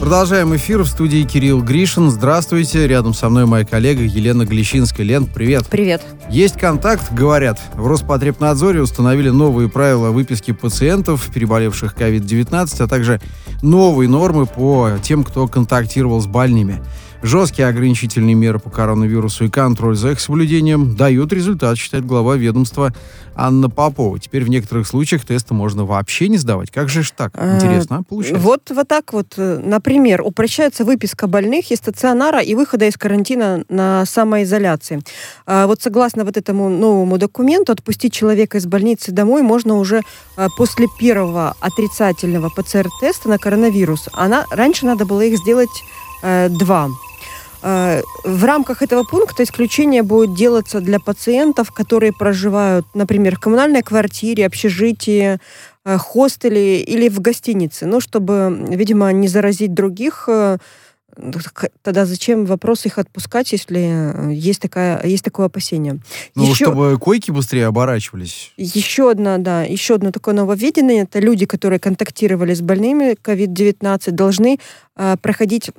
Продолжаем эфир. В студии Кирилл Гришин. Здравствуйте. Рядом со мной моя коллега Елена Глещинская. Лен, привет. Привет. Есть контакт, говорят. В Роспотребнадзоре установили новые правила выписки пациентов, переболевших COVID-19, а также новые нормы по тем, кто контактировал с больными. Жесткие ограничительные меры по коронавирусу и контроль за их соблюдением дают результат, считает глава ведомства Анна Попова. Теперь в некоторых случаях тесты можно вообще не сдавать. Как же так? Интересно, получается? Вот так вот. Например, упрощается выписка больных из стационара и выхода из карантина на самоизоляции. Вот согласно вот этому новому документу, отпустить человека из больницы домой можно уже после первого отрицательного ПЦР-теста на коронавирус. Раньше надо было их сделать 2. В рамках этого пункта исключение будет делаться для пациентов, которые проживают, например, в коммунальной квартире, общежитии, хостеле или в гостинице. Чтобы, видимо, не заразить других. Тогда зачем вопрос их отпускать, если есть такое опасение? Чтобы койки быстрее оборачивались. Еще одно такое нововведение. Это люди, которые контактировали с больными COVID-19, должны проходить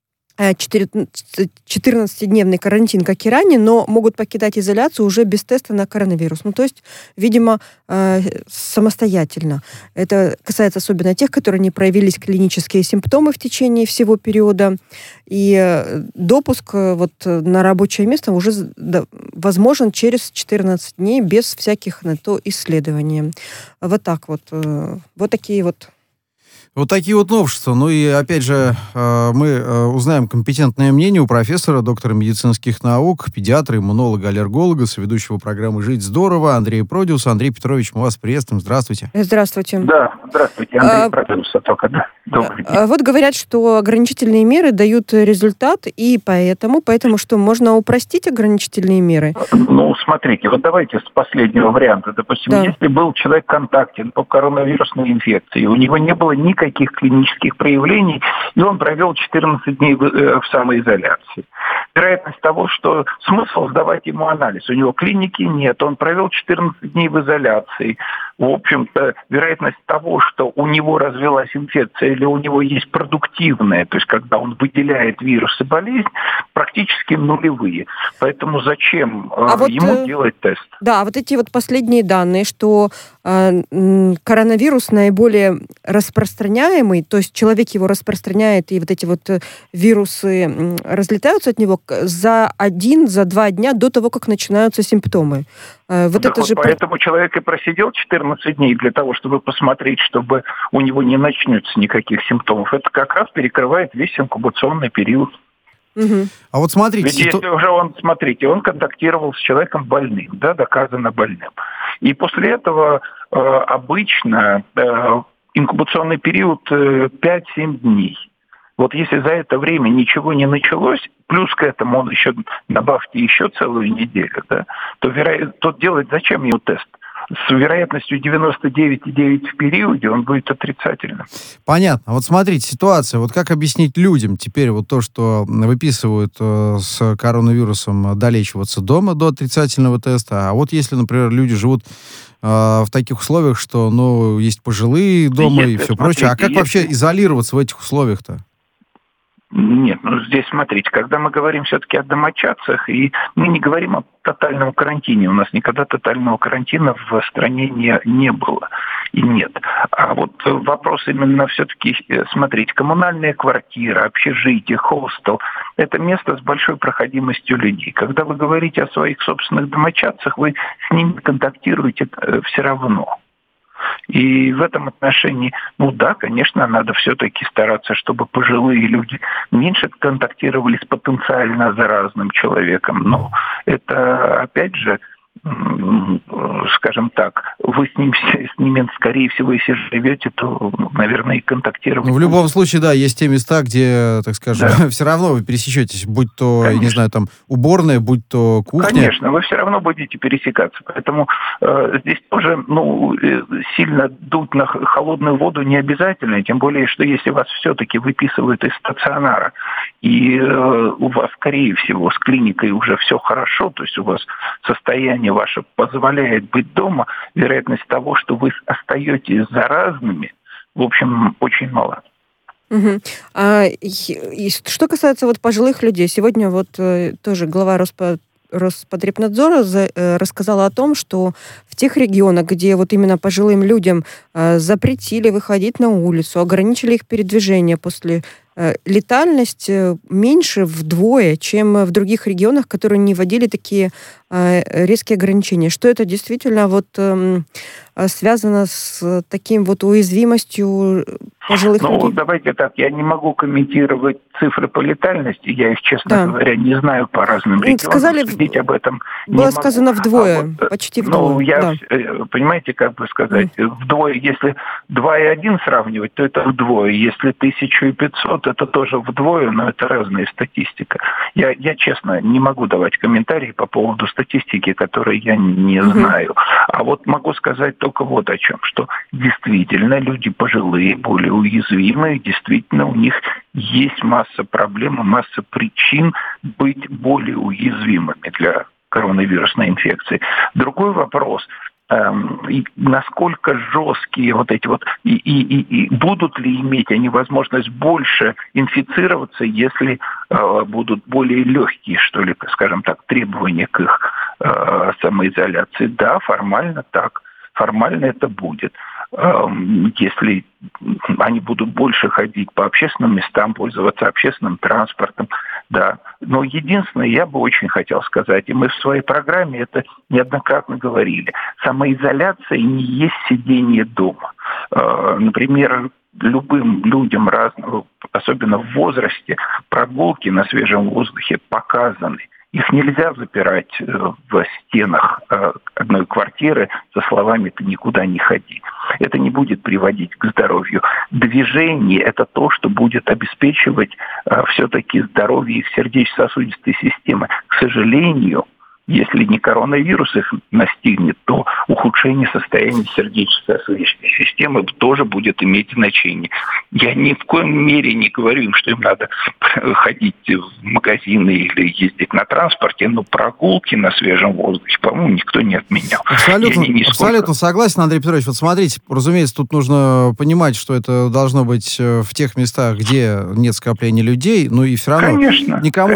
14-дневный карантин, как и ранее, но могут покидать изоляцию уже без теста на коронавирус. То есть, видимо, самостоятельно. Это касается особенно тех, которые не проявились клинические симптомы в течение всего периода. И допуск на рабочее место уже возможен через 14 дней без всяких на то исследований. Вот так вот. Вот такие вот. Вот такие вот новшества. И опять же, мы узнаем компетентное мнение у профессора, доктора медицинских наук, педиатра, иммунолога, аллерголога, соведущего программы «Жить здорово» Андрея Продиуса. Андрей Петрович, мы вас приветствуем. Здравствуйте. Здравствуйте. Да, здравствуйте, Андрей Продиуса только, да. Добрый день. Вот говорят, что ограничительные меры дают результат, и поэтому что, можно упростить ограничительные меры? Смотрите, давайте с последнего варианта. Допустим, если был человек контактен по коронавирусной инфекции, у него не было никаких клинических проявлений, и он провел 14 дней в самоизоляции. Вероятность того, что смысл сдавать ему анализ, у него клиники нет, он провел 14 дней в изоляции. В общем-то, вероятность того, что у него развилась инфекция или у него есть продуктивная, то есть когда он выделяет вирус и болезнь, практически нулевые. Поэтому зачем ему делать тест? Да, эти последние данные, что коронавирус наиболее распространяемый, то есть человек его распространяет, и эти вирусы разлетаются от него за 2 дня до того, как начинаются симптомы. Поэтому человек и просидел 14 дней для того, чтобы посмотреть, чтобы у него не начнется никаких симптомов. Это как раз перекрывает весь инкубационный период. Угу. А смотрите... Ведь если уже он контактировал с человеком больным, доказано больным. И после этого обычно инкубационный период 5-7 дней. Если за это время ничего не началось, плюс к этому он еще добавьте еще целую неделю, то делать зачем ему тест? С вероятностью 99,9 в периоде он будет отрицательным. Понятно. Смотрите, ситуация. Как объяснить людям теперь то, что выписывают с коронавирусом, долечиваться дома до отрицательного теста, а если, например, люди живут в таких условиях, что, есть пожилые дома и все прочее, а как вообще изолироваться в этих условиях-то? Нет, здесь смотрите, когда мы говорим все-таки о домочадцах, и мы не говорим о тотальном карантине, у нас никогда тотального карантина в стране не было и нет. А вопрос именно все-таки, смотрите, коммунальная квартира, общежитие, хостел – это место с большой проходимостью людей. Когда вы говорите о своих собственных домочадцах, вы с ними контактируете все равно. И в этом отношении, конечно, надо все-таки стараться, чтобы пожилые люди меньше контактировали с потенциально заразным человеком. Но это, опять же, скажем так, вы с ними, скорее всего, если живете, то, наверное, и контактировать. В любом случае, есть те места, где, так скажем, все равно вы пересечетесь, будь то, конечно, я не знаю, уборная, будь то кухня. Конечно, вы все равно будете пересекаться. Поэтому здесь тоже, сильно дуть на холодную воду не обязательно, тем более, что если вас все-таки выписывают из стационара, и у вас, скорее всего, с клиникой уже все хорошо, то есть у вас состояние ваше позволяет быть дома, вероятность того, что вы остаетесь заразными, в общем, очень мала. Угу. И что касается вот пожилых людей, сегодня вот тоже глава Роспотребнадзора рассказала о том, что в тех регионах, где вот именно пожилым людям запретили выходить на улицу, ограничили их передвижение после летальность меньше вдвое, чем в других регионах, которые не вводили такие резкие ограничения. Что это действительно вот связано с таким вот уязвимостью пожилых людей? Давайте так, я не могу комментировать цифры по летальности, я их, честно говоря, не знаю по разным регионам. Сказали, судить об этом было сказано вдвое, почти вдвое. Понимаете, как бы сказать, вдвое, если 2,1 сравнивать, то это вдвое, если 1500, это тоже вдвое, но это разная статистика. Я честно, не могу давать комментарии по поводу статистики, которые я не знаю. А вот могу сказать только вот о чем, что действительно люди пожилые, более уязвимые, действительно у них есть масса проблем, масса причин быть более уязвимыми для коронавирусной инфекции. Другой вопрос, насколько жесткие вот эти вот, и будут ли иметь они возможность больше инфицироваться, если будут более легкие, что ли, скажем так, требования к их самоизоляции. Да, формально так. Формально это будет. Если они будут больше ходить по общественным местам, пользоваться общественным транспортом, да. Но единственное, я бы очень хотел сказать, и мы в своей программе это неоднократно говорили, самоизоляция не есть сидение дома. Например, любым людям разного, особенно в возрасте, прогулки на свежем воздухе показаны. Их нельзя запирать в стенах одной квартиры со словами «ты никуда не ходи». Это не будет приводить к здоровью. Движение – это то, что будет обеспечивать все-таки здоровье их сердечно-сосудистой системы. К сожалению, если не коронавирус их настигнет, то ухудшение состояния сердечно-сосудистой системы тоже будет иметь значение. Я ни в коем мере не говорю им, что им надо ходить в магазины или ездить на транспорте, но прогулки на свежем воздухе, по-моему, никто не отменял. Абсолютно согласен, Андрей Петрович. Вот смотрите, разумеется, тут нужно понимать, что это должно быть в тех местах, где нет скопления людей, но и все равно никому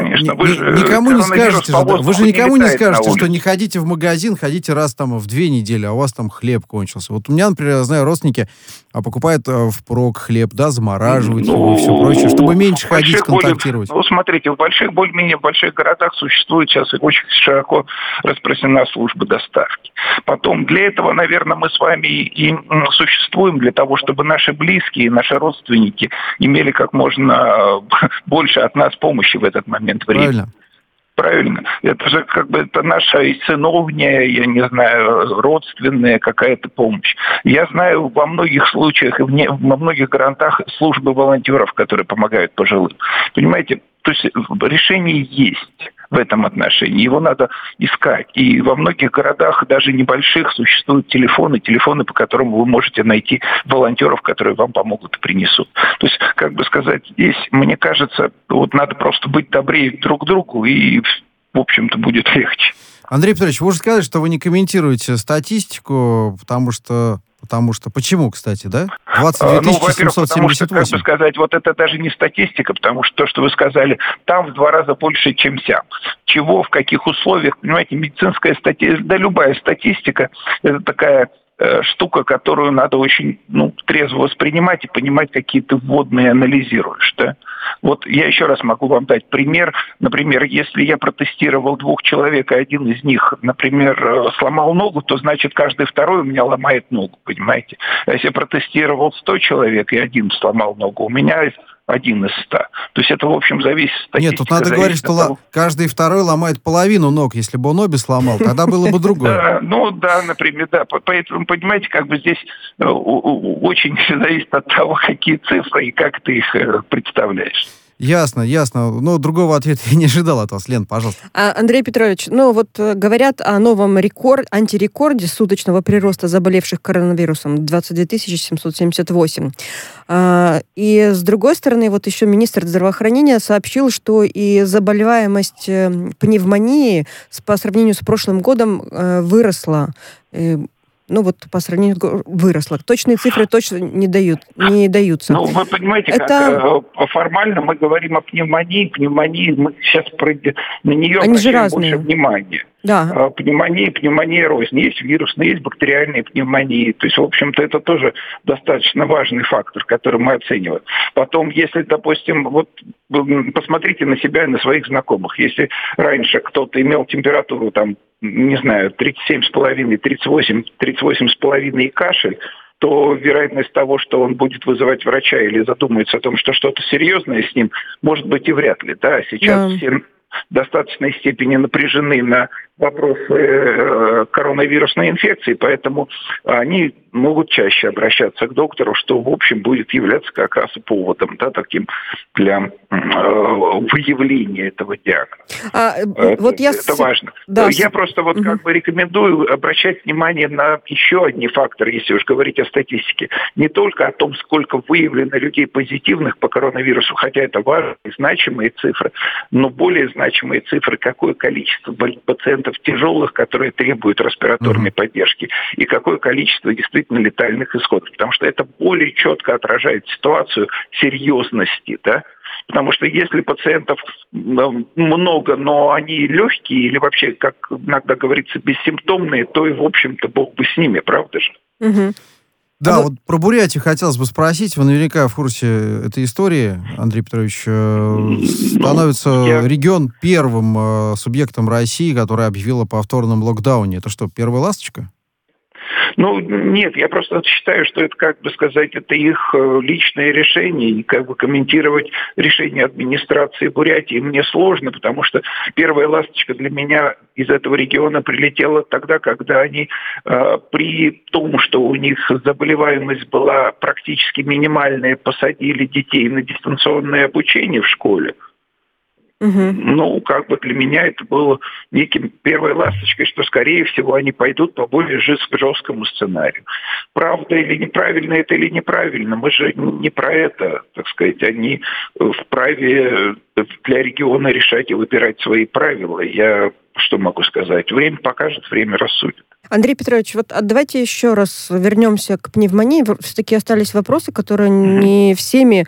не скажете, вы же никому не скажете, что не ходите в магазин, ходите раз там в 2 недели, а у вас там хлеб кончился. Вот у меня, например, я знаю, родственники покупают впрок хлеб, да, замораживают его и все прочее, чтобы меньше ходить, контактировать. Смотрите, более-менее в больших городах существует сейчас очень широко распространена служба доставки. Потом для этого, наверное, мы с вами и существуем, для того, чтобы наши близкие, наши родственники имели как можно больше от нас помощи в этот момент времени. Правильно. Это же как бы это наша и сыновняя, я не знаю, родственная какая-то помощь. Я знаю во многих случаях и во многих городах службы волонтеров, которые помогают пожилым. Понимаете, то есть решение есть в этом отношении. Его надо искать. И во многих городах, даже небольших, существуют телефоны, по которым вы можете найти волонтеров, которые вам помогут и принесут. То есть, как бы сказать, здесь, мне кажется, вот надо просто быть добрее друг к другу, и, в общем-то, будет легче. Андрей Петрович, вы уже сказали, что вы не комментируете статистику, потому что почему, кстати, да? 22 778. Потому что, как бы сказать, вот это даже не статистика, потому что то, что вы сказали, там в 2 раза больше, чем сям. Чего, в каких условиях, понимаете, медицинская статистика, да любая статистика, это такая штука, которую надо очень трезво воспринимать и понимать, какие ты вводные анализируешь, да? Вот я еще раз могу вам дать пример. Например, если я протестировал 2 человек, и один из них, например, сломал ногу, то значит каждый второй у меня ломает ногу, понимаете? А если я протестировал 100 человек, и один сломал ногу, у меня 1 из 100. То есть это, в общем, зависит от статистики. Нет, тут надо говорить, что каждый второй ломает половину ног. Если бы он обе сломал, тогда было бы другое. Например, да. Поэтому, понимаете, как бы здесь очень зависит от того, какие цифры и как ты их представляешь. Ясно. Но другого ответа я не ожидал от вас. Лен, пожалуйста. Андрей Петрович, говорят о новом антирекорде суточного прироста заболевших коронавирусом 22 778. И с другой стороны, еще министр здравоохранения сообщил, что и заболеваемость пневмонии по сравнению с прошлым годом выросла. ну вот по сравнению выросла. Точные цифры точно не даются. Ну, вы понимаете, это... как формально мы говорим о пневмонии. Пневмонии, мы сейчас на нее Они же обращаем разные. больше внимания. Да. Пневмония рознь. Есть вирусные, есть бактериальные пневмонии. То есть, в общем-то, это тоже достаточно важный фактор, который мы оцениваем. Потом, если, допустим, вот посмотрите на себя и на своих знакомых. Если раньше кто-то имел температуру, там, не знаю, 37,5, 38, 38,5 и кашель, то вероятность того, что он будет вызывать врача или задумается о том, что что-то серьезное с ним, может быть и вряд ли. Да, сейчас все в достаточной степени напряжены на вопросы коронавирусной инфекции, поэтому они могут чаще обращаться к доктору, что, в общем, будет являться как раз поводом, да, таким для выявления этого диагноза. Это важно. Да. Я просто как бы рекомендую обращать внимание на еще один фактор, если уж говорить о статистике. Не только о том, сколько выявлено людей позитивных по коронавирусу, хотя это важные, значимые цифры, но более значимые цифры, какое количество пациентов тяжелых, которые требуют респираторной поддержки, и какое количество действительно летальных исходов. Потому что это более четко отражает ситуацию серьезности, да? Потому что если пациентов много, но они легкие или вообще, как иногда говорится, бессимптомные, то и, в общем-то, бог бы с ними, правда же? Да, вот про Бурятию хотелось бы спросить. Вы наверняка в курсе этой истории, Андрей Петрович. Становится регион первым субъектом России, который объявил о повторном локдауне. Это что, первая ласточка? Ну, нет, я просто считаю, что это, как бы сказать, это их личное решение, и как бы комментировать решение администрации Бурятии мне сложно, потому что первая ласточка для меня из этого региона прилетела тогда, когда они при том, что у них заболеваемость была практически минимальная, посадили детей на дистанционное обучение в школе. Ну, как бы для меня это было неким первой ласточкой, что, скорее всего, они пойдут по более жесткому сценарию. Правда или неправильно это или неправильно, мы же не про это, так сказать, они вправе для региона решать и выбирать свои правила. Я что могу сказать? Время покажет, время рассудит. Андрей Петрович, вот давайте еще раз вернемся к пневмонии. Все-таки остались вопросы, которые не всеми,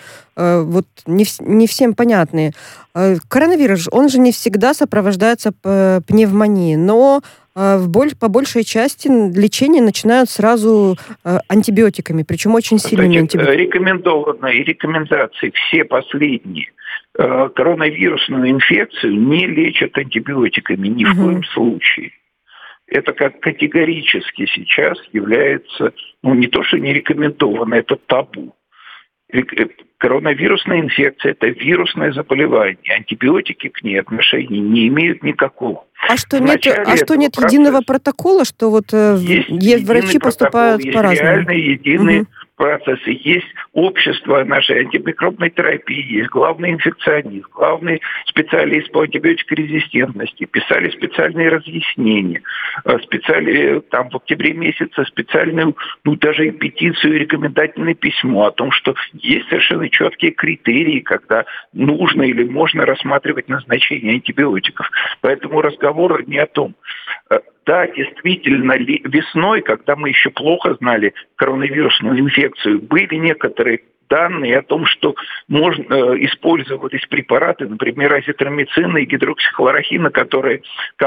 не всем понятны. Коронавирус, он же не всегда сопровождается пневмонией, но по большей части лечение начинают сразу антибиотиками, причем очень сильными антибиотиками. Рекомендованные рекомендации все последние коронавирусную инфекцию не лечат антибиотиками ни в коем случае. Это как категорически сейчас является, не то что не рекомендовано, это табу. Коронавирусная инфекция – это вирусное заболевание. Антибиотики к ней отношения не имеют никакого. А что нет единого протокола, что вот врачи поступают по-разному? Есть реально единый процессы. Есть общество нашей антимикробной терапии, есть главный инфекционист, главный специалист по антибиотикорезистентности. Писали специальные разъяснения. Там в октябре месяце специальную, даже и петицию, и рекомендательное письмо о том, что есть совершенно четкие критерии, когда нужно или можно рассматривать назначение антибиотиков. Поэтому разговор не о том. Да, действительно, весной, когда мы еще плохо знали коронавирусную инфекцию, были некоторые данные о том, что использовались препараты, например, азитромицина и гидроксихлорохина, которые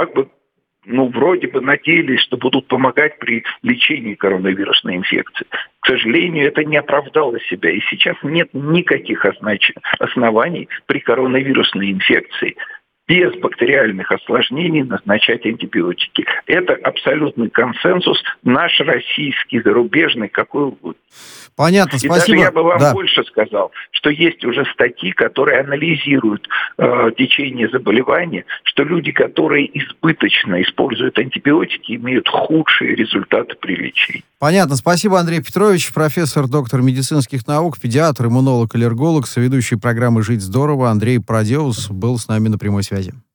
вроде бы надеялись, что будут помогать при лечении коронавирусной инфекции. К сожалению, это не оправдало себя. И сейчас нет никаких оснований при коронавирусной инфекции без бактериальных осложнений назначать антибиотики. Это абсолютный консенсус, наш российский, зарубежный, какой угодно. Понятно, спасибо. И даже я бы вам больше сказал, что есть уже статьи, которые анализируют течение заболевания, что люди, которые избыточно используют антибиотики, имеют худшие результаты при лечении. Понятно. Спасибо, Андрей Петрович, профессор, доктор медицинских наук, педиатр, иммунолог, аллерголог, соведущий программы «Жить здорово» Андрей Продеус был с нами на прямой связи.